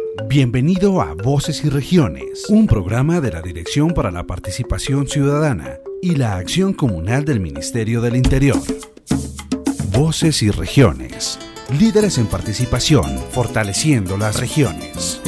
Bienvenido a Voces y Regiones, un programa de la Dirección para la Participación Ciudadana y la Acción Comunal del Ministerio del Interior. Voces y Regiones, líderes en participación, fortaleciendo las regiones.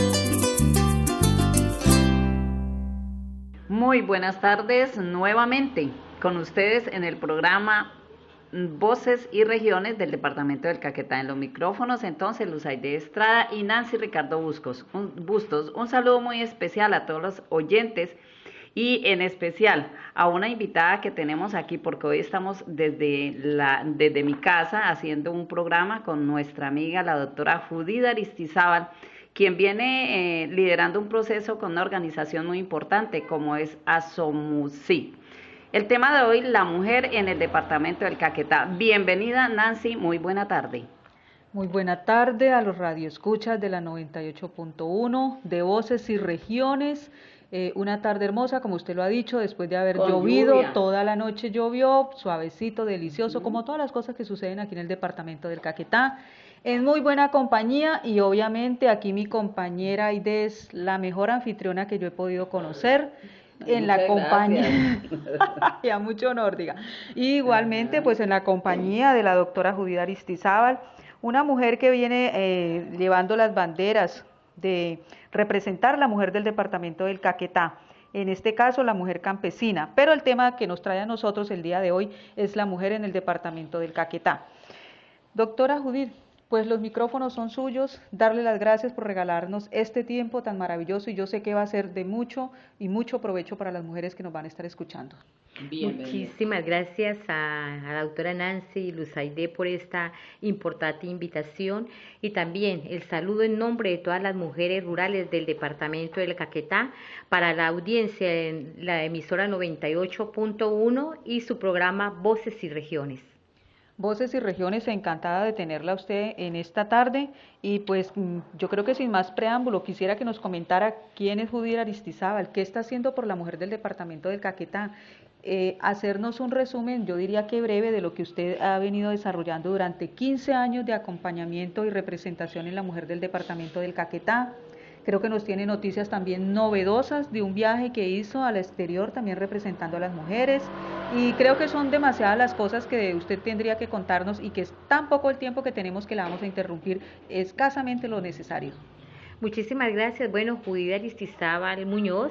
Muy buenas tardes nuevamente con ustedes en el programa Voces y Regiones del Departamento del Caquetá. En los micrófonos entonces Luzaide Estrada y Nancy Ricardo Bustos. Un saludo muy especial a todos los oyentes y en especial a una invitada que tenemos aquí, porque hoy estamos desde mi casa haciendo un programa con nuestra amiga la doctora Judith Aristizábal, quien viene liderando un proceso con una organización muy importante como es ASOMUSIG. El tema de hoy, la mujer en el departamento del Caquetá. Bienvenida, Nancy, muy buena tarde. Muy buena tarde a los radioescuchas de la 98.1 de Voces y Regiones. Una tarde hermosa, como usted lo ha dicho, después de haber llovido, lluvia. Toda la noche llovió, suavecito, delicioso, como todas las cosas que suceden aquí en el departamento del Caquetá. En muy buena compañía y obviamente aquí mi compañera Aide es la mejor anfitriona que yo he podido conocer. En la compañía, ya mucho honor, diga. Y igualmente, pues en la compañía de la doctora Judith Aristizábal, una mujer que viene llevando las banderas de representar la mujer del departamento del Caquetá, en este caso la mujer campesina, pero el tema que nos trae a nosotros el día de hoy es la mujer en el departamento del Caquetá. Doctora Judith, pues los micrófonos son suyos, darle las gracias por regalarnos este tiempo tan maravilloso y yo sé que va a ser de mucho y mucho provecho para las mujeres que nos van a estar escuchando. Muchísimas gracias a la doctora Nancy y Luzaide por esta importante invitación y también el saludo en nombre de todas las mujeres rurales del departamento del Caquetá para la audiencia en la emisora 98.1 y su programa Voces y Regiones. Voces y Regiones, encantada de tenerla a usted en esta tarde y pues yo creo que sin más preámbulo quisiera que nos comentara quién es Judith Aristizábal, qué está haciendo por la mujer del departamento del Caquetá, hacernos un resumen, yo diría que breve, de lo que usted ha venido desarrollando durante 15 años de acompañamiento y representación en la mujer del departamento del Caquetá. Creo que nos tiene noticias también novedosas de un viaje que hizo al exterior, también representando a las mujeres. Y creo que son demasiadas las cosas que usted tendría que contarnos y que es tan poco el tiempo que tenemos que la vamos a interrumpir escasamente lo necesario. Muchísimas gracias. Bueno, Judith Aristizábal Muñoz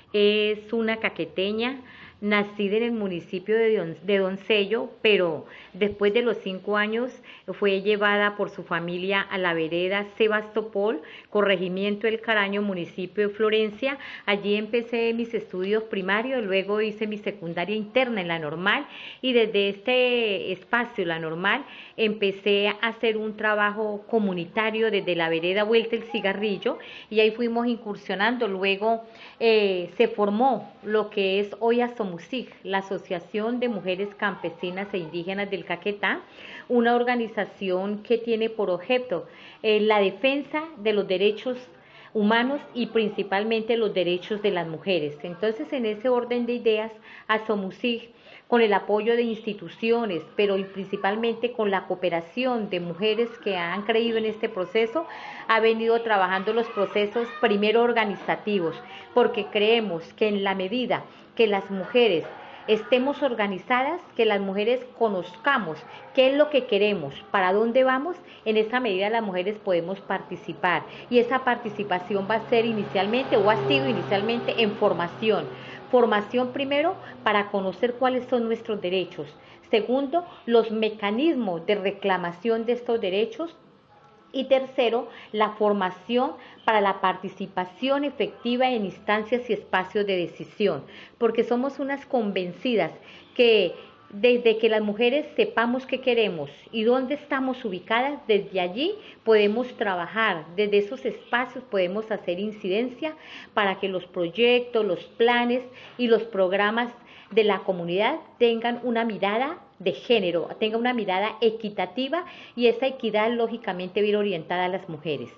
es una caqueteña, nacida en el municipio de Doncello, pero después de los 5 años fue llevada por su familia a la vereda Sebastopol, corregimiento El Caraño, municipio de Florencia. Allí empecé mis estudios primarios, luego hice mi secundaria interna en la normal y desde este espacio, la normal, empecé a hacer un trabajo comunitario desde la vereda Vuelta el Cigarrillo y ahí fuimos incursionando. Luego se formó lo que es hoy ASOMUSIG, la Asociación de Mujeres Campesinas e Indígenas del Caquetá, una organización que tiene por objeto la defensa de los derechos humanos y principalmente los derechos de las mujeres. Entonces, en ese orden de ideas, ASOMUSIG, con el apoyo de instituciones, pero principalmente con la cooperación de mujeres que han creído en este proceso, ha venido trabajando los procesos primero organizativos, porque creemos que en la medida que las mujeres estemos organizadas, que las mujeres conozcamos qué es lo que queremos, para dónde vamos, en esa medida las mujeres podemos participar y esa participación va a ser inicialmente o ha sido inicialmente en formación. Formación primero para conocer cuáles son nuestros derechos. Segundo, los mecanismos de reclamación de estos derechos. Y tercero, la formación para la participación efectiva en instancias y espacios de decisión, porque somos unas convencidas que desde que las mujeres sepamos qué queremos y dónde estamos ubicadas, desde allí podemos trabajar, desde esos espacios podemos hacer incidencia para que los proyectos, los planes y los programas de la comunidad tengan una mirada de género, tenga una mirada equitativa y esa equidad lógicamente bien orientada a las mujeres.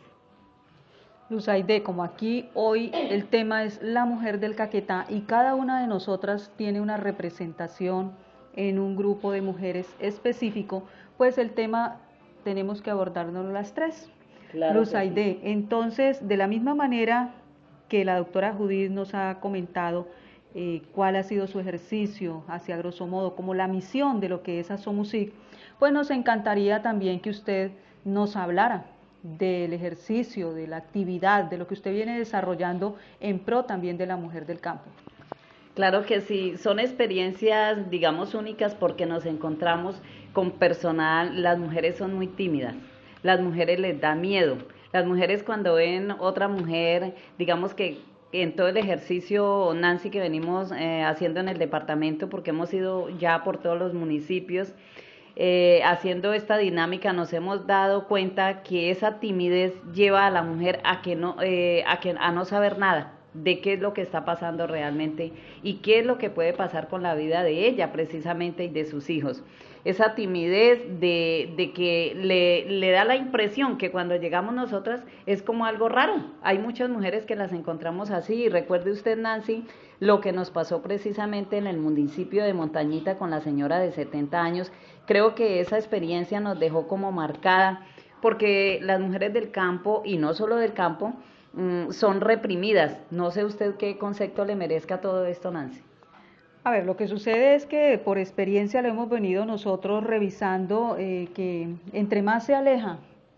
Luzaide, como aquí hoy el tema es la mujer del Caquetá y cada una de nosotras tiene una representación en un grupo de mujeres específico, pues el tema tenemos que abordarnos las tres. Claro, Luz Aide. Sí. Entonces, de la misma manera que la doctora Judith nos ha comentado cuál ha sido su ejercicio hacia grosso modo, como la misión de lo que es Asomusic, pues nos encantaría también que usted nos hablara del ejercicio, de la actividad, de lo que usted viene desarrollando en pro también de la mujer del campo. Claro que sí, son experiencias, digamos, únicas porque nos encontramos con personal, las mujeres son muy tímidas, las mujeres les da miedo, las mujeres cuando ven otra mujer, digamos que en todo el ejercicio, Nancy, que venimos haciendo en el departamento, porque hemos ido ya por todos los municipios, haciendo esta dinámica, nos hemos dado cuenta que esa timidez lleva a la mujer a que no, a no saber nada de qué es lo que está pasando realmente y qué es lo que puede pasar con la vida de ella precisamente y de sus hijos. Esa timidez de que le da la impresión que cuando llegamos nosotras es como algo raro. Hay muchas mujeres que las encontramos así, y recuerde usted, Nancy, lo que nos pasó precisamente en el municipio de Montañita con la señora de 70 años. Creo que esa experiencia nos dejó como marcada, porque las mujeres del campo, y no solo del campo, son reprimidas. No sé usted qué concepto le merezca todo esto, Nancy. A ver, lo que sucede es que por experiencia lo hemos venido nosotros revisando, que entre más se aleja,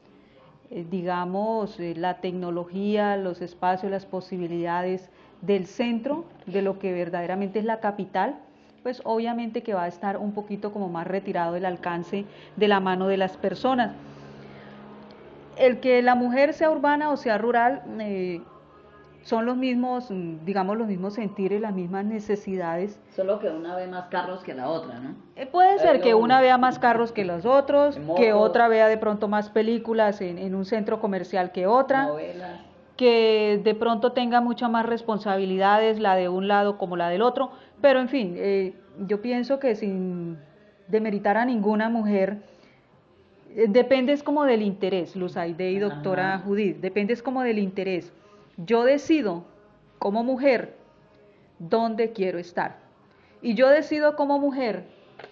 digamos, la tecnología, los espacios, las posibilidades del centro, de lo que verdaderamente es la capital, pues obviamente que va a estar un poquito como más retirado del alcance de la mano de las personas. El que la mujer sea urbana o sea rural, son los mismos, digamos, los mismos sentires, las mismas necesidades. Solo que una ve más carros que la otra, ¿no? Puede ser que una vea más carros que los otros, que otra vea de pronto más películas en un centro comercial que otra, novelas, que de pronto tenga muchas más responsabilidades, la de un lado como la del otro, pero en fin, yo pienso que sin demeritar a ninguna mujer, depende es como del interés, Luz Aide y doctora Judith, depende es como del interés. Yo decido como mujer dónde quiero estar. Y yo decido como mujer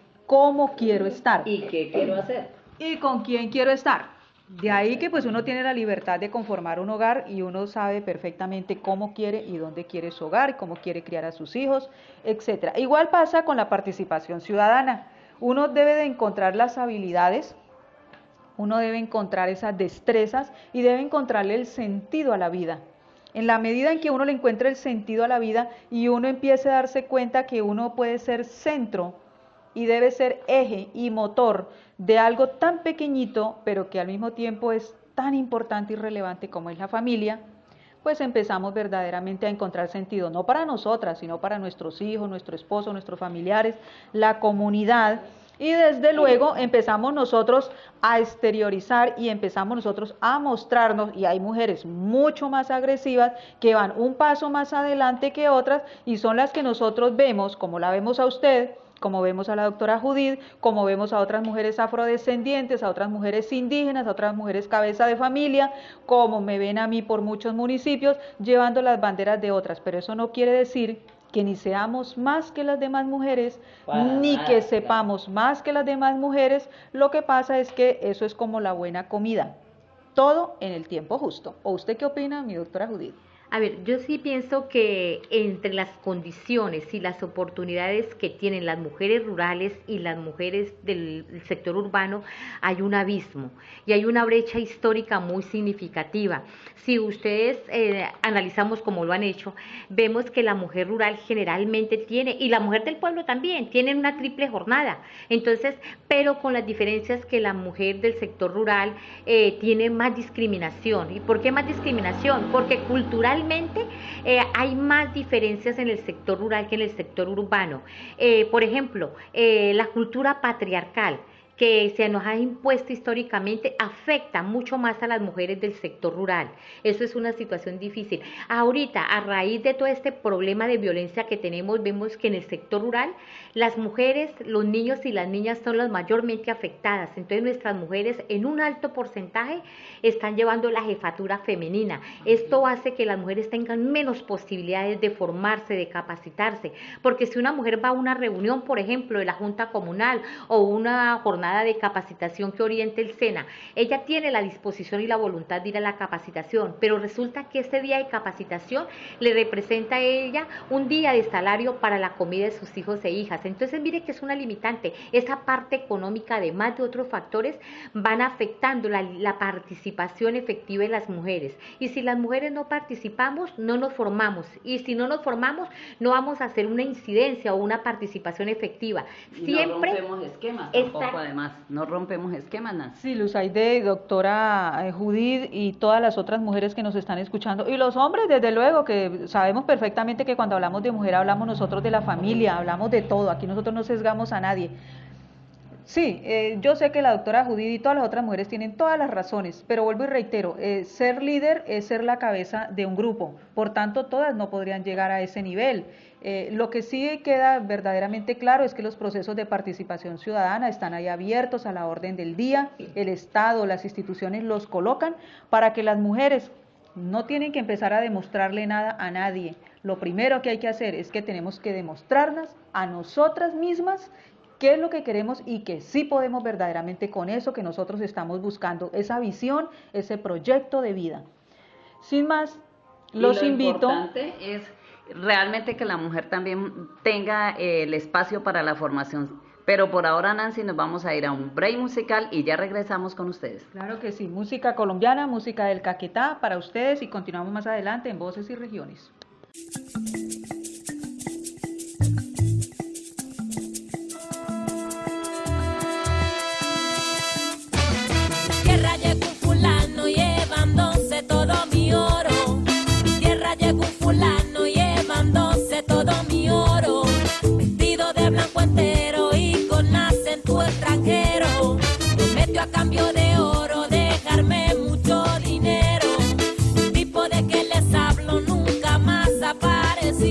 cómo quiero estar. ¿Y qué quiero hacer? Y con quién quiero estar. De ahí que pues uno tiene la libertad de conformar un hogar y uno sabe perfectamente cómo quiere y dónde quiere su hogar, cómo quiere criar a sus hijos, etc. Igual pasa con la participación ciudadana. Uno debe de encontrar las habilidades, uno debe encontrar esas destrezas y debe encontrarle el sentido a la vida. En la medida en que uno le encuentre el sentido a la vida y uno empiece a darse cuenta que uno puede ser centro y debe ser eje y motor de algo tan pequeñito, pero que al mismo tiempo es tan importante y relevante como es la familia, pues empezamos verdaderamente a encontrar sentido, no para nosotras, sino para nuestros hijos, nuestro esposo, nuestros familiares, la comunidad. Y desde luego empezamos nosotros a exteriorizar y empezamos nosotros a mostrarnos, y hay mujeres mucho más agresivas que van un paso más adelante que otras y son las que nosotros vemos, como la vemos a usted, como vemos a la doctora Judith, como vemos a otras mujeres afrodescendientes, a otras mujeres indígenas, a otras mujeres cabeza de familia, como me ven a mí por muchos municipios llevando las banderas de otras, pero eso no quiere decir que ni seamos más que las demás mujeres, ni que sepamos más que las demás mujeres. Lo que pasa es que eso es como la buena comida, todo en el tiempo justo. ¿O usted qué opina, mi doctora Judith? A ver, yo sí pienso que entre las condiciones y las oportunidades que tienen las mujeres rurales y las mujeres del sector urbano hay un abismo y hay una brecha histórica muy significativa. Si ustedes analizamos como lo han hecho, vemos que la mujer rural generalmente tiene, y la mujer del pueblo también, tienen una triple jornada. Entonces, pero con las diferencias que la mujer del sector rural tiene más discriminación. ¿Y por qué más discriminación? Porque culturalmente hay más diferencias en el sector rural que en el sector urbano. Por ejemplo, la cultura patriarcal que se nos ha impuesto históricamente afecta mucho más a las mujeres del sector rural. Eso es una situación difícil. Ahorita, a raíz de todo este problema de violencia que tenemos, vemos que en el sector rural las mujeres, los niños y las niñas son las mayormente afectadas. Entonces nuestras mujeres en un alto porcentaje están llevando la jefatura femenina. Esto hace que las mujeres tengan menos posibilidades de formarse, de capacitarse, porque si una mujer va a una reunión, por ejemplo, de la Junta Comunal o una jornada certificada de capacitación que oriente el SENA. Ella tiene la disposición y la voluntad de ir a la capacitación, pero resulta que ese día de capacitación le representa a ella un día de salario para la comida de sus hijos e hijas. Entonces mire que es una limitante. Esa parte económica, además de otros factores, van afectando la participación efectiva de las mujeres. Y si las mujeres no participamos, no nos formamos. Y si no nos formamos, no vamos a hacer una incidencia o una participación efectiva. Y siempre no rompemos esquemas tampoco, además, no rompemos esquemas, Nancy. Sí, Luzayde, doctora Judith y todas las otras mujeres que nos están escuchando, y los hombres, desde luego, que sabemos perfectamente que cuando hablamos de mujer hablamos nosotros de la familia, hablamos de todo, aquí nosotros no sesgamos a nadie. Sí, yo sé que la doctora Judith y todas las otras mujeres tienen todas las razones, pero vuelvo y reitero, ser líder es ser la cabeza de un grupo, por tanto todas no podrían llegar a ese nivel. Lo que sí queda verdaderamente claro es que los procesos de participación ciudadana están ahí abiertos a la orden del día, el Estado, las instituciones los colocan para que las mujeres no tienen que empezar a demostrarle nada a nadie. Lo primero que hay que hacer es que tenemos que demostrarnos a nosotras mismas qué es lo que queremos y que sí podemos verdaderamente con eso que nosotros estamos buscando, esa visión, ese proyecto de vida. Sin más, los invito. Lo importante es realmente que la mujer también tenga el espacio para la formación. Pero por ahora, Nancy, nos vamos a ir a un break musical y ya regresamos con ustedes. Claro que sí, música colombiana, música del Caquetá para ustedes y continuamos más adelante en Voces y Regiones. Tierra llegó un fulano llevándose todo mi oro. Tierra llegó un fulano llevándose todo mi oro. Vestido de blanco entero y con acento extranjero. Prometió a cambio de oro dejarme mucho dinero. El tipo de que les hablo nunca más apareció.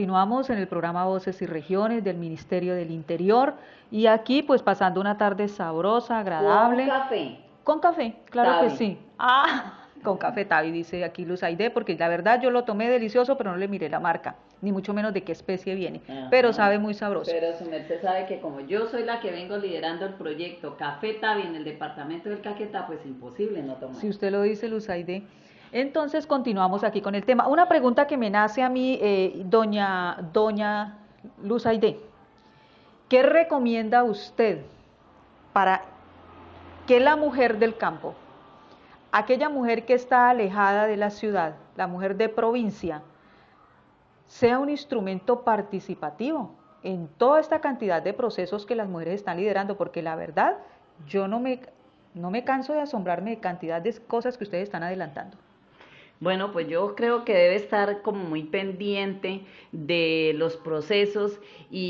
continuamos en el programa Voces y Regiones del Ministerio del Interior y aquí pues pasando una tarde sabrosa, agradable. ¿Con café? Con café, claro Tabi. que sí. Con café Tabi, dice aquí Luz Aide, porque la verdad yo lo tomé delicioso, pero no le miré la marca, ni mucho menos de qué especie viene, pero sabe muy sabroso. Pero su merced sabe que como yo soy la que vengo liderando el proyecto Café Tabi en el departamento del Caquetá, pues imposible no tomar. Si usted lo dice, Luz Aide. Entonces continuamos aquí con el tema. Una pregunta que me nace a mí, doña Luz Aide. ¿Qué recomienda usted para que la mujer del campo, aquella mujer que está alejada de la ciudad, la mujer de provincia, sea un instrumento participativo en toda esta cantidad de procesos que las mujeres están liderando? Porque la verdad, yo no me canso de asombrarme de cantidad de cosas que ustedes están adelantando. Bueno, pues yo creo que debe estar como muy pendiente de los procesos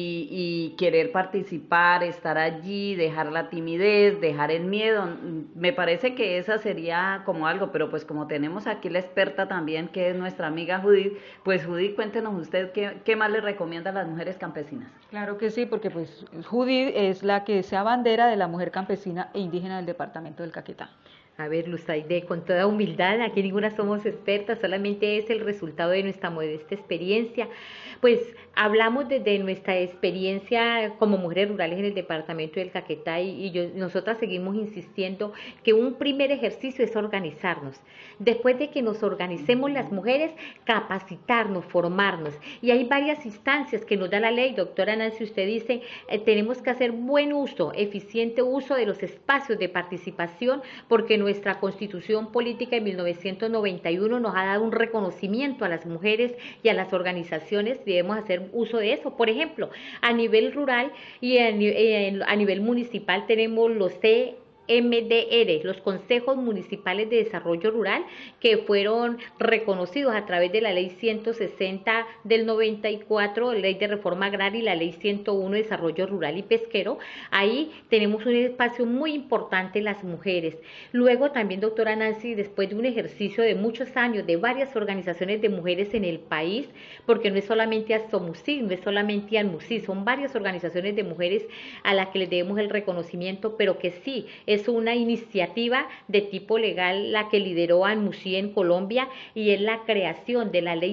y querer participar, estar allí, dejar la timidez, dejar el miedo. Me parece que esa sería como algo, pero pues como tenemos aquí la experta también, que es nuestra amiga Judith, pues Judith, cuéntenos usted qué más le recomienda a las mujeres campesinas. Claro que sí, porque pues Judith es la que se abandera de la mujer campesina e indígena del departamento del Caquetá. A ver, Luz Aide, con toda humildad, aquí ninguna somos expertas, solamente es el resultado de nuestra modesta experiencia. Pues hablamos desde nuestra experiencia como mujeres rurales en el departamento del Caquetá nosotras seguimos insistiendo que un primer ejercicio es organizarnos. Después de que nos organicemos las mujeres, capacitarnos, formarnos. Y hay varias instancias que nos da la ley, doctora Nancy, usted dice, tenemos que hacer buen uso, eficiente uso de los espacios de participación, porque nuestra Constitución Política de 1991 nos ha dado un reconocimiento a las mujeres y a las organizaciones, debemos hacer uso de eso. Por ejemplo, a nivel rural y a nivel municipal tenemos los CMDR, los Consejos Municipales de Desarrollo Rural, que fueron reconocidos a través de la Ley 160 del 94, Ley de Reforma Agraria, y la Ley 101 de Desarrollo Rural y Pesquero. Ahí tenemos un espacio muy importante las mujeres. Luego también, doctora Nancy, después de un ejercicio de muchos años de varias organizaciones de mujeres en el país, porque no es solamente ASOMUSI, no es solamente ANMUSI, son varias organizaciones de mujeres a las que les debemos el reconocimiento, pero que sí es una iniciativa de tipo legal la que lideró ANMUSI en Colombia, y es la creación de la Ley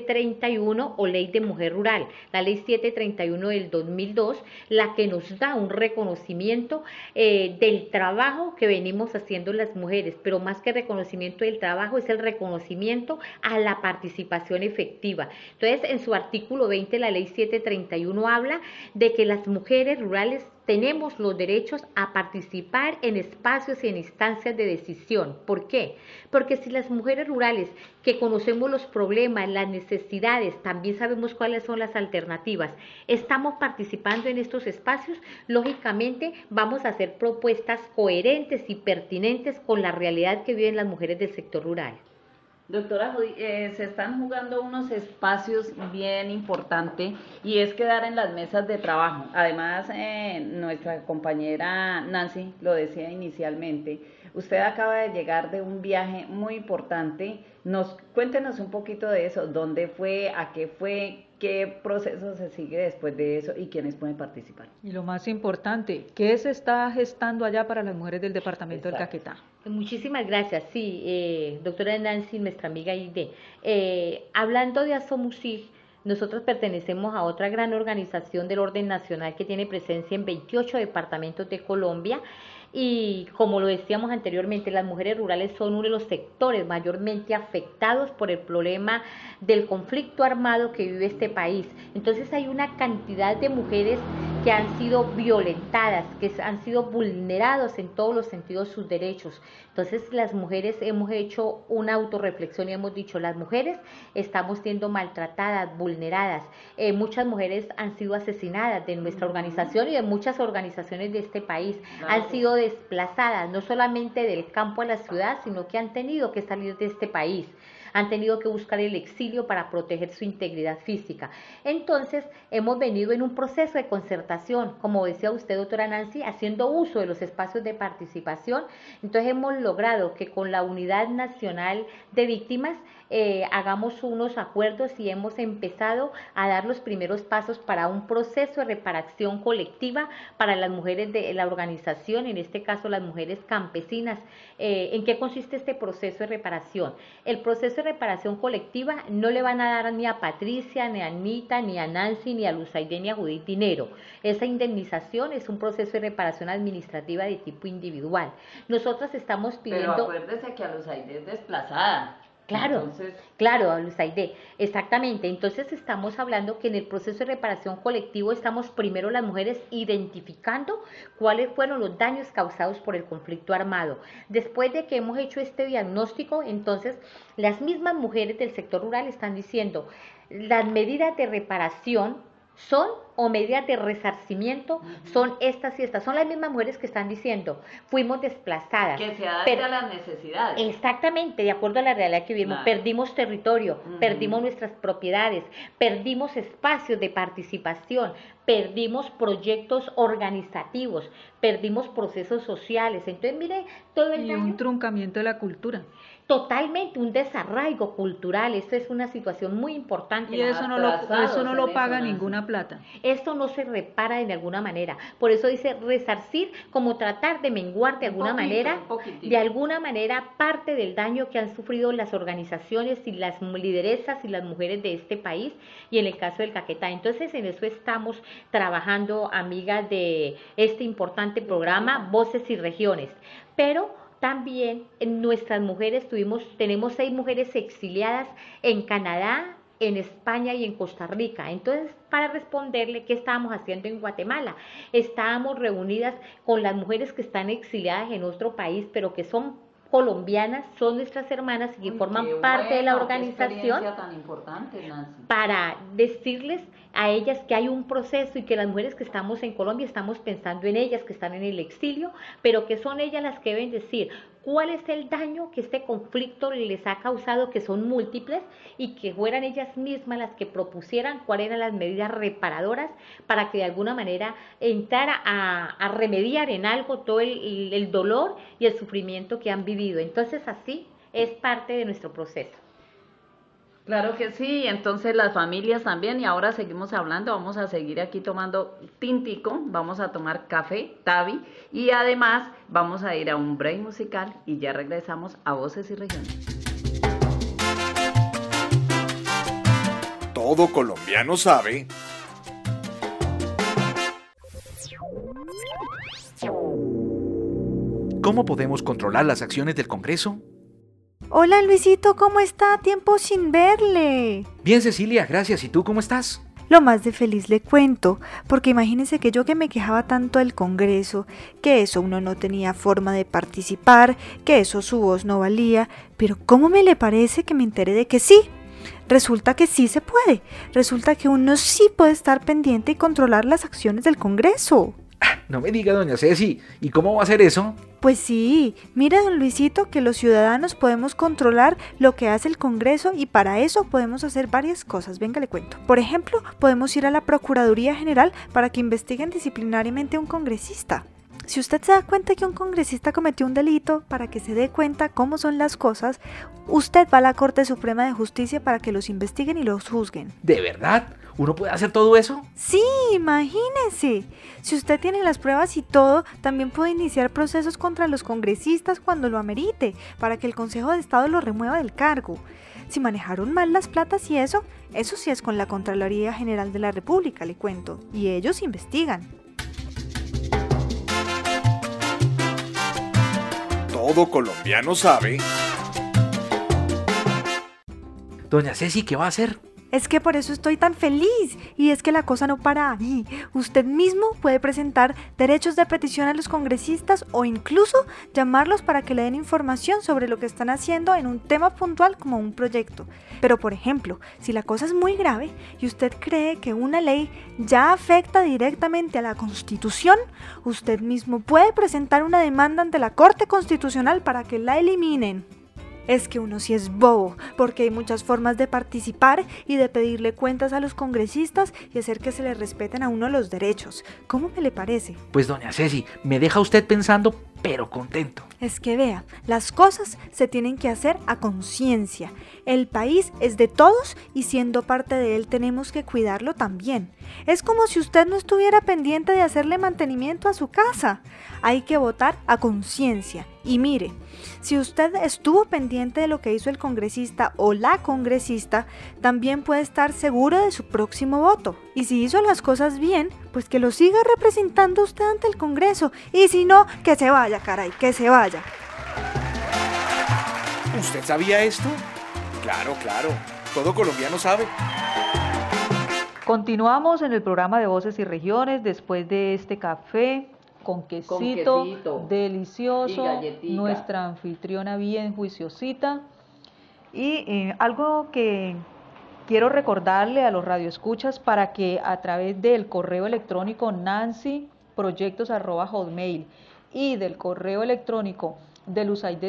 731 o Ley de Mujer Rural, la Ley 731 del 2002, la que nos da un reconocimiento del trabajo que venimos haciendo las mujeres, pero más que reconocimiento del trabajo es el reconocimiento a la participación efectiva. Entonces, en su artículo 20, la Ley 731 habla de que las mujeres rurales tenemos los derechos a participar en espacios y en instancias de decisión. ¿Por qué? Porque si las mujeres rurales que conocemos los problemas, las necesidades, también sabemos cuáles son las alternativas, estamos participando en estos espacios, lógicamente vamos a hacer propuestas coherentes y pertinentes con la realidad que viven las mujeres del sector rural. Doctora Judy, se están jugando unos espacios bien importantes y es quedar en las mesas de trabajo. Además, nuestra compañera Nancy lo decía inicialmente, usted acaba de llegar de un viaje muy importante. Cuéntenos un poquito de eso, dónde fue, a qué fue, qué proceso se sigue después de eso y quiénes pueden participar. Y lo más importante, ¿qué se está gestando allá para las mujeres del departamento Exacto. del Caquetá? Muchísimas gracias. Sí, doctora Nancy, nuestra amiga Ide. Hablando de ASOMUSIG, nosotros pertenecemos a otra gran organización del orden nacional que tiene presencia en 28 departamentos de Colombia. Y como lo decíamos anteriormente, las mujeres rurales son uno de los sectores mayormente afectados por el problema del conflicto armado que vive este país. Entonces hay una cantidad de mujeres que han sido violentadas, que han sido vulnerados en todos los sentidos sus derechos. Entonces las mujeres hemos hecho una autorreflexión y hemos dicho, las mujeres estamos siendo maltratadas, vulneradas. Muchas mujeres han sido asesinadas de nuestra organización y de muchas organizaciones de este país. Han sido desplazadas, no solamente del campo a la ciudad, sino que han tenido que salir de este país. han tenido que buscar el exilio para proteger su integridad física. Entonces, hemos venido en un proceso de concertación, como decía usted, doctora Nancy, haciendo uso de los espacios de participación. Entonces, hemos logrado que con la Unidad Nacional de Víctimas hagamos unos acuerdos y hemos empezado a dar los primeros pasos para un proceso de reparación colectiva para las mujeres de la organización, en este caso las mujeres campesinas. ¿En qué consiste este proceso de reparación? El proceso de reparación colectiva no le van a dar ni a Patricia, ni a Anita, ni a Nancy, ni a Luzaide, ni a Judith dinero. Esa indemnización es un proceso de reparación administrativa de tipo individual. Nosotros estamos pidiendo... Pero acuérdese que a Luzaide es desplazada. Claro, entonces... claro, Luzaide, exactamente. Entonces estamos hablando que en el proceso de reparación colectivo estamos primero las mujeres identificando cuáles fueron los daños causados por el conflicto armado. Después de que hemos hecho este diagnóstico, entonces las mismas mujeres del sector rural están diciendo, las medidas de reparación son o medidas de resarcimiento, son estas y estas, son las mismas mujeres que están diciendo, fuimos desplazadas. Que se adapte a las necesidades. Exactamente, de acuerdo a la realidad que vivimos, perdimos territorio, perdimos nuestras propiedades, perdimos espacios de participación, perdimos proyectos organizativos, perdimos procesos sociales, entonces mire todo el daño. Y un truncamiento de la cultura. Totalmente, un desarraigo cultural, esto es una situación muy importante. Y eso no lo paga ninguna plata. Esto no se repara de alguna manera, por eso dice resarcir, como tratar de menguar de alguna manera parte del daño que han sufrido las organizaciones y las lideresas y las mujeres de este país, y en el caso del Caquetá. Entonces en eso estamos trabajando, amigas de este importante programa, Voces y Regiones, pero también nuestras mujeres tenemos 6 mujeres exiliadas en Canadá, en España y en Costa Rica. Entonces, para responderle, ¿qué estábamos haciendo en Guatemala? Estábamos reunidas con las mujeres que están exiliadas en otro país, pero que son colombianas, son nuestras hermanas y que forman parte de la organización, tan importante, Nancy, para decirles a ellas que hay un proceso y que las mujeres que estamos en Colombia estamos pensando en ellas que están en el exilio, pero que son ellas las que deben decir cuál es el daño que este conflicto les ha causado, que son múltiples, y que fueran ellas mismas las que propusieran cuáles eran las medidas reparadoras para que de alguna manera entrara a remediar en algo todo el dolor y el sufrimiento que han vivido. Entonces así es parte de nuestro proceso. Claro que sí, entonces las familias también, y ahora seguimos hablando, vamos a seguir aquí tomando tintico, vamos a tomar café, tabi, y además vamos a ir a un break musical y ya regresamos a Voces y Regiones. Todo colombiano sabe. ¿Cómo podemos controlar las acciones del Congreso? Hola Luisito, ¿cómo está? Tiempo sin verle. Bien, Cecilia, gracias. ¿Y tú cómo estás? Lo más de feliz le cuento, porque imagínense que yo que me quejaba tanto del Congreso, que eso uno no tenía forma de participar, que eso su voz no valía, pero ¿cómo me le parece que me enteré de que sí? Resulta que sí se puede, resulta que uno sí puede estar pendiente y controlar las acciones del Congreso. No me diga, doña Ceci, ¿y cómo va a hacer eso? Pues sí, mira don Luisito que los ciudadanos podemos controlar lo que hace el Congreso y para eso podemos hacer varias cosas, venga le cuento. Por ejemplo, podemos ir a la Procuraduría General para que investiguen disciplinariamente a un congresista. Si usted se da cuenta que un congresista cometió un delito, para que se dé cuenta cómo son las cosas, usted va a la Corte Suprema de Justicia para que los investiguen y los juzguen. ¿De verdad? ¿Uno puede hacer todo eso? Sí, imagínese. Si usted tiene las pruebas y todo, también puede iniciar procesos contra los congresistas cuando lo amerite, para que el Consejo de Estado lo remueva del cargo. Si manejaron mal las platas y eso sí es con la Contraloría General de la República, le cuento, y ellos investigan. Todo colombiano sabe. Doña Ceci, ¿qué va a hacer? Es que por eso estoy tan feliz, y es que la cosa no para ahí. Usted mismo puede presentar derechos de petición a los congresistas o incluso llamarlos para que le den información sobre lo que están haciendo en un tema puntual como un proyecto. Pero por ejemplo, si la cosa es muy grave y usted cree que una ley ya afecta directamente a la Constitución, usted mismo puede presentar una demanda ante la Corte Constitucional para que la eliminen. Es que uno sí es bobo, porque hay muchas formas de participar y de pedirle cuentas a los congresistas y hacer que se le respeten a uno los derechos. ¿Cómo me le parece? Pues doña Ceci, me deja usted pensando, pero contento. Es que vea, las cosas se tienen que hacer a conciencia. El país es de todos y siendo parte de él tenemos que cuidarlo también. Es como si usted no estuviera pendiente de hacerle mantenimiento a su casa. Hay que votar a conciencia. Y mire, si usted estuvo pendiente de lo que hizo el congresista o la congresista, también puede estar seguro de su próximo voto. Y si hizo las cosas bien, pues que lo siga representando usted ante el Congreso. Y si no, que se vaya, caray, que se vaya. ¿Usted sabía esto? Claro, claro. Todo colombiano sabe. Continuamos en el programa de Voces y Regiones después de este café con quesito delicioso, nuestra anfitriona bien juiciosita. Y algo que quiero recordarle a los radioescuchas para que a través del correo electrónico nancyproyectos@hotmail y del correo electrónico de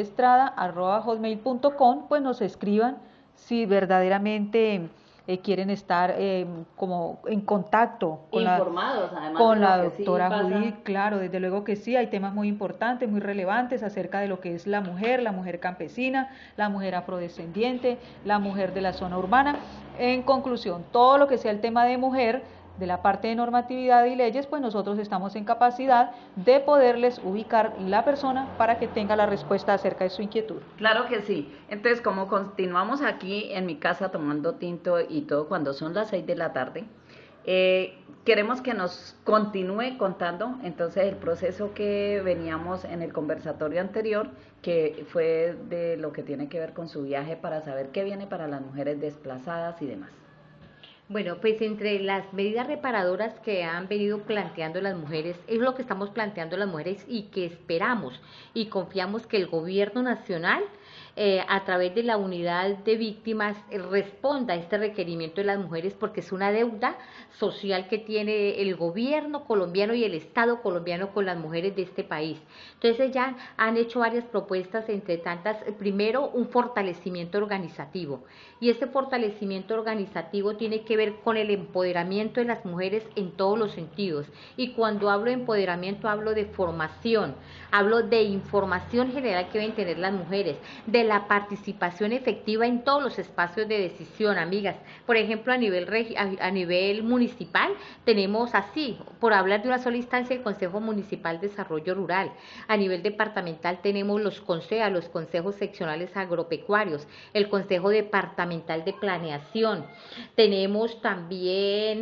lusaideestrada@hotmail.com pues nos escriban si verdaderamente quieren estar como en contacto con informados, además con de la lo que doctora sí pasa. Judith. Claro, desde luego que sí, hay temas muy importantes, muy relevantes acerca de lo que es la mujer campesina, la mujer afrodescendiente, la mujer de la zona urbana. En conclusión, todo lo que sea el tema de mujer, de la parte de normatividad y leyes, pues nosotros estamos en capacidad de poderles ubicar la persona para que tenga la respuesta acerca de su inquietud. Claro que sí. Entonces, como continuamos aquí en mi casa tomando tinto y todo cuando son las 6 de la tarde, queremos que nos continúe contando entonces el proceso que veníamos en el conversatorio anterior, que fue de lo que tiene que ver con su viaje para saber qué viene para las mujeres desplazadas y demás. Bueno, pues entre las medidas reparadoras que han venido planteando las mujeres, es lo que estamos planteando las mujeres y que esperamos y confiamos que el gobierno nacional, a través de la unidad de víctimas, responda a este requerimiento de las mujeres, porque es una deuda social que tiene el gobierno colombiano y el Estado colombiano con las mujeres de este país. Entonces ya han hecho varias propuestas, entre tantas, primero un fortalecimiento organizativo, y este fortalecimiento organizativo tiene que ver con el empoderamiento de las mujeres en todos los sentidos, y cuando hablo de empoderamiento hablo de formación, hablo de información general que deben tener las mujeres, de la participación efectiva en todos los espacios de decisión, amigas. Por ejemplo, a nivel municipal tenemos así, por hablar de una sola instancia, el Consejo Municipal de Desarrollo Rural. A nivel departamental tenemos los consejos seccionales agropecuarios, el Consejo Departamental de Planeación. Tenemos también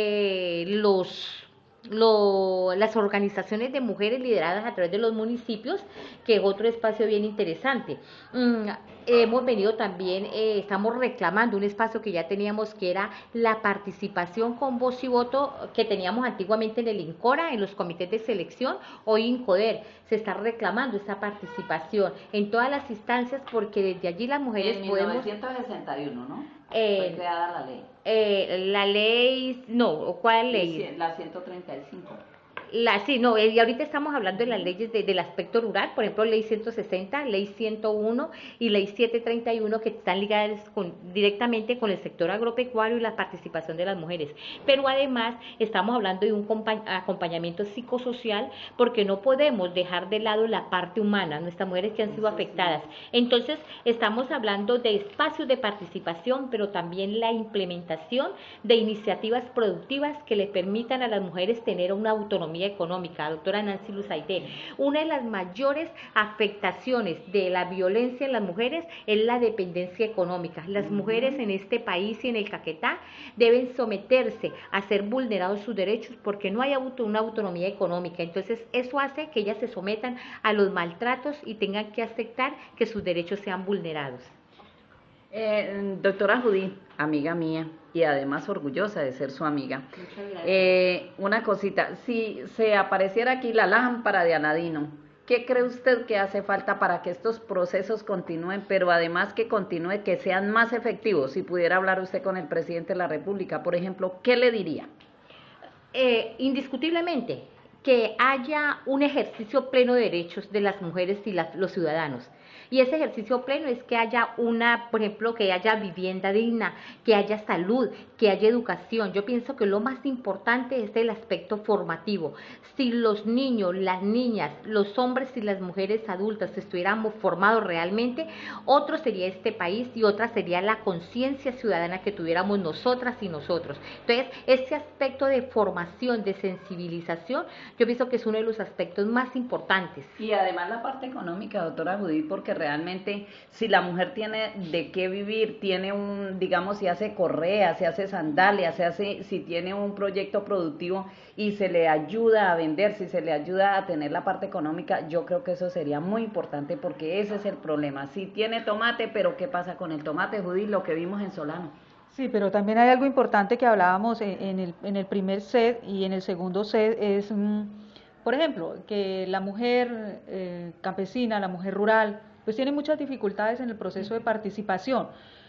las organizaciones de mujeres lideradas a través de los municipios, que es otro espacio bien interesante. Hemos venido también, estamos reclamando un espacio que ya teníamos, que era la participación con voz y voto que teníamos antiguamente en el INCORA, en los comités de selección, hoy INCODER. Se está reclamando esa participación en todas las instancias, porque desde allí las mujeres podemos... En 1961, ¿no? Fue creada la ley. La ley, no, ¿cuál ley? La 135. Y ahorita estamos hablando de las leyes del aspecto rural, por ejemplo, ley 160, ley 101 y ley 731, que están ligadas directamente con el sector agropecuario y la participación de las mujeres. Pero además estamos hablando de un acompañamiento psicosocial, porque no podemos dejar de lado la parte humana, nuestras mujeres que han sido afectadas. Entonces estamos hablando de espacios de participación, pero también la implementación de iniciativas productivas que le permitan a las mujeres tener una autonomía económica. Doctora Nancy Luzaide, una de las mayores afectaciones de la violencia en las mujeres es la dependencia económica. Las mujeres en este país y en el Caquetá deben someterse a ser vulnerados sus derechos, porque no hay una autonomía económica. Entonces eso hace que ellas se sometan a los maltratos y tengan que aceptar que sus derechos sean vulnerados. Doctora Judith, amiga mía y además orgullosa de ser su amiga. Muchas gracias. Una cosita, si se apareciera aquí la lámpara de Aladino, ¿qué cree usted que hace falta para que estos procesos continúen, pero además que continúe, que sean más efectivos? Si pudiera hablar usted con el presidente de la República, por ejemplo, ¿qué le diría? Indiscutiblemente que haya un ejercicio pleno de derechos de las mujeres y los ciudadanos. Y ese ejercicio pleno es que haya por ejemplo, que haya vivienda digna, que haya salud, que haya educación. Yo pienso que lo más importante es el aspecto formativo. Si los niños, las niñas, los hombres y las mujeres adultas estuviéramos formados realmente, otro sería este país y otra sería la conciencia ciudadana que tuviéramos nosotras y nosotros. Entonces, ese aspecto de formación, de sensibilización, yo pienso que es uno de los aspectos más importantes. Y además la parte económica, doctora Judith, porque realmente si la mujer tiene de qué vivir, tiene digamos, si hace correas, si hace sandalias, si tiene un proyecto productivo y se le ayuda a vender, si se le ayuda a tener la parte económica, yo creo que eso sería muy importante porque ese es el problema. Si tiene tomate, pero ¿qué pasa con el tomate, Judith? Lo que vimos en Solano. Sí, pero también hay algo importante que hablábamos en el primer set y en el segundo set es, por ejemplo, que la mujer campesina, la mujer rural, pues tiene muchas dificultades en el proceso de participación.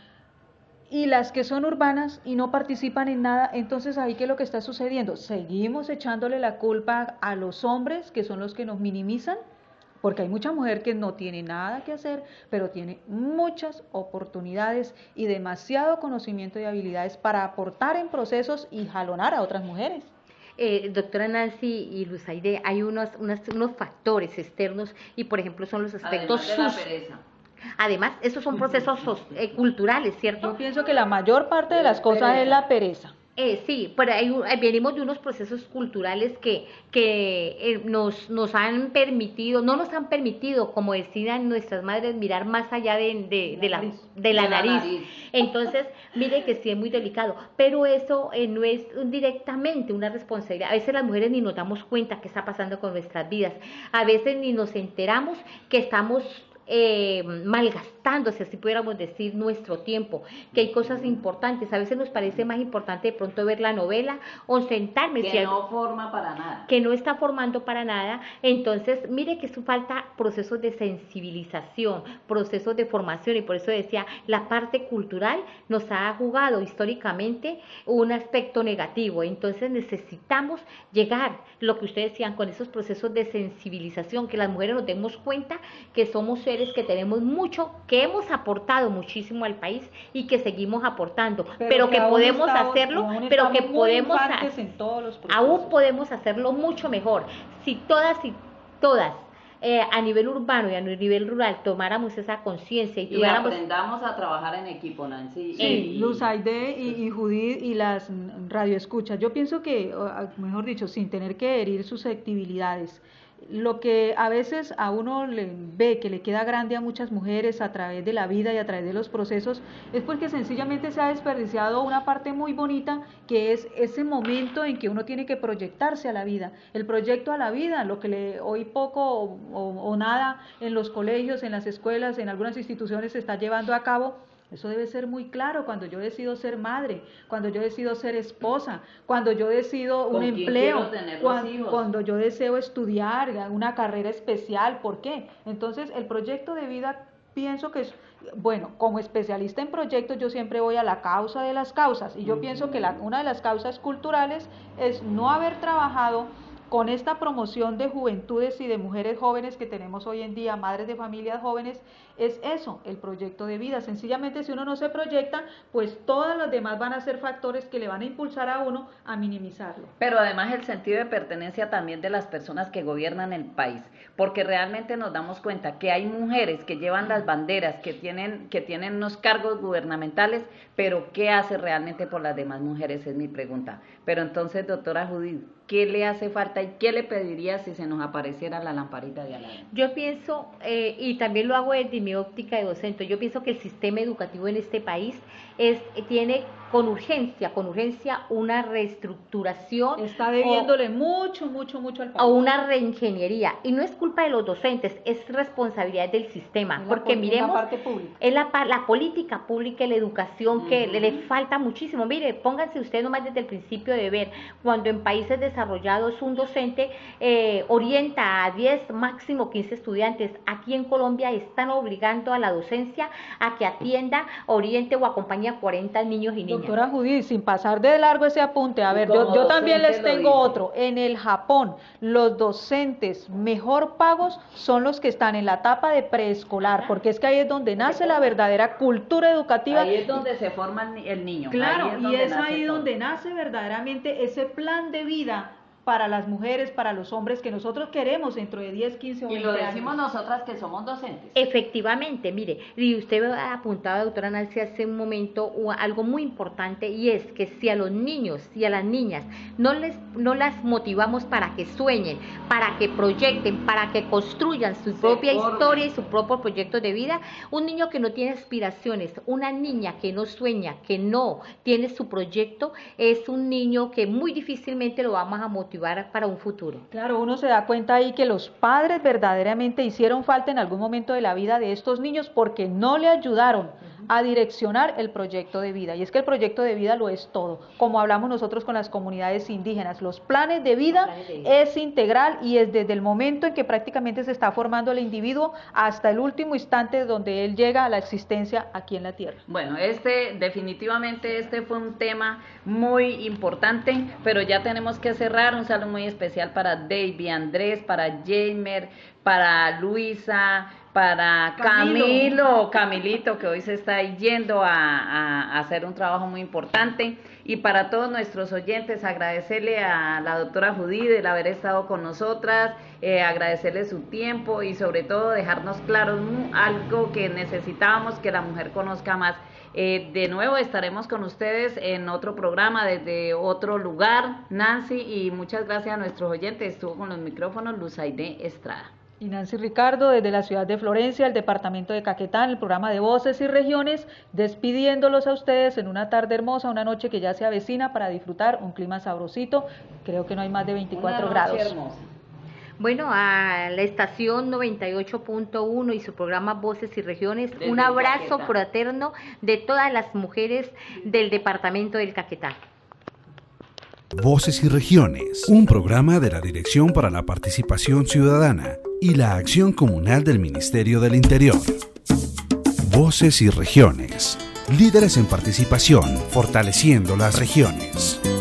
Y las que son urbanas y no participan en nada, entonces ahí ¿qué es lo que está sucediendo? Seguimos echándole la culpa a los hombres, que son los que nos minimizan, porque hay mucha mujer que no tiene nada que hacer, pero tiene muchas oportunidades y demasiado conocimiento y habilidades para aportar en procesos y jalonar a otras mujeres. Doctora Nancy y Luzaide, hay unos factores externos y por ejemplo son los aspectos además de la pereza. Además, esos son procesos culturales, ¿cierto? Yo pienso que la mayor parte de las cosas es la pereza. Sí, pero venimos de unos procesos culturales que nos han permitido, no nos han permitido, como decían nuestras madres, mirar más allá de la nariz. Entonces, mire que sí es muy delicado, pero eso no es directamente una responsabilidad. A veces las mujeres ni nos damos cuenta qué está pasando con nuestras vidas, a veces ni nos enteramos que estamos malgastando, si así pudiéramos decir, nuestro tiempo, que hay cosas importantes. A veces nos parece más importante de pronto ver la novela o sentarme, que no forma para nada, que no está formando para nada. Entonces mire que eso falta procesos de sensibilización, procesos de formación, y por eso decía, la parte cultural nos ha jugado históricamente un aspecto negativo. Entonces necesitamos llegar, lo que ustedes decían, con esos procesos de sensibilización, que las mujeres nos demos cuenta que somos seres que tenemos mucho, que hemos aportado muchísimo al país y que seguimos aportando, pero que podemos hacerlo, pero que podemos aún podemos hacerlo mucho mejor. Si todas a nivel urbano y a nivel rural tomáramos esa conciencia y aprendamos a trabajar en equipo, Nancy. Sí, Luzaide y Judith y las radioescuchas. Yo pienso que, mejor dicho, sin tener que herir susceptibilidades, lo que a veces a uno le ve que le queda grande a muchas mujeres a través de la vida y a través de los procesos es porque sencillamente se ha desperdiciado una parte muy bonita, que es ese momento en que uno tiene que proyectarse a la vida, el proyecto a la vida, lo que hoy poco o nada en los colegios, en las escuelas, en algunas instituciones se está llevando a cabo. Eso debe ser muy claro cuando yo decido ser madre, cuando yo decido ser esposa, cuando yo decido un empleo, cuando yo deseo estudiar una carrera especial. ¿Por qué? Entonces, el proyecto de vida, pienso que es, bueno, como especialista en proyectos, yo siempre voy a la causa de las causas, y yo pienso que una de las causas culturales es no haber trabajado con esta promoción de juventudes y de mujeres jóvenes que tenemos hoy en día, madres de familias jóvenes. Es eso, el proyecto de vida. Sencillamente, si uno no se proyecta, pues todos los demás van a ser factores que le van a impulsar a uno a minimizarlo. Pero además el sentido de pertenencia también de las personas que gobiernan el país, porque realmente nos damos cuenta que hay mujeres que llevan las banderas, que tienen unos cargos gubernamentales, pero ¿qué hace realmente por las demás mujeres? Es mi pregunta. Pero entonces, doctora Judith, ¿qué le hace falta y qué le pediría si se nos apareciera la lamparita de Aladín? Yo pienso, y también lo hago desde mi óptica de docente, yo pienso que el sistema educativo en este país tiene con urgencia una reestructuración. Está debiéndole mucho al país. O una reingeniería. Y no es culpa de los docentes, es responsabilidad del sistema. Porque miremos, la parte pública. Es la política pública y la educación que le falta muchísimo. Mire, pónganse ustedes nomás desde el principio de ver, cuando en países desarrollados un docente orienta a 10, máximo 15 estudiantes, aquí en Colombia están obligando a la docencia a que atienda, oriente o acompañe a 40 niños y niñas. Doctora Judith, sin pasar de largo ese apunte, a ver, yo también les tengo otro. En el Japón, los docentes mejor pagos son los que están en la etapa de preescolar, porque es que ahí es donde nace la verdadera cultura educativa. Ahí es donde se forma el niño. Claro, y es ahí donde nace verdaderamente ese plan de vida para las mujeres, para los hombres que nosotros queremos dentro de 10, 15 o 20 años. Y lo decimos nosotras que somos docentes. Efectivamente, mire, y usted ha apuntado, doctora Nancy, hace un momento algo muy importante, y es que si a los niños y a las niñas no las motivamos para que sueñen, para que proyecten, para que construyan su propia historia y su propio proyecto de vida, un niño que no tiene aspiraciones, una niña que no sueña, que no tiene su proyecto, es un niño que muy difícilmente lo vamos a motivar para un futuro. Claro, uno se da cuenta ahí que los padres verdaderamente hicieron falta en algún momento de la vida de estos niños porque no le ayudaron a direccionar el proyecto de vida, y es que el proyecto de vida lo es todo, como hablamos nosotros con las comunidades indígenas, los planes de vida es integral y es desde el momento en que prácticamente se está formando el individuo hasta el último instante donde él llega a la existencia aquí en la tierra. Bueno, definitivamente este fue un tema muy importante, pero ya tenemos que cerrar. Un saludo muy especial para David, Andrés, para Jamer, para Luisa, para Camilito, que hoy se está yendo a hacer un trabajo muy importante, y para todos nuestros oyentes, agradecerle a la doctora Judith el haber estado con nosotras, agradecerle su tiempo y sobre todo dejarnos claro algo que necesitábamos que la mujer conozca más. De nuevo estaremos con ustedes en otro programa desde otro lugar, Nancy, y muchas gracias a nuestros oyentes. Estuvo con los micrófonos Luzaide Estrada. Y Nancy Ricardo, desde la ciudad de Florencia, el departamento de Caquetá, el programa de Voces y Regiones, despidiéndolos a ustedes en una tarde hermosa, una noche que ya se avecina para disfrutar un clima sabrosito. Creo que no hay más de 24 grados. Hermosa. Bueno, a la estación 98.1 y su programa Voces y Regiones, un abrazo fraterno de todas las mujeres del departamento del Caquetá. Voces y Regiones, un programa de la Dirección para la Participación Ciudadana y la Acción Comunal del Ministerio del Interior. Voces y Regiones, líderes en participación, fortaleciendo las regiones.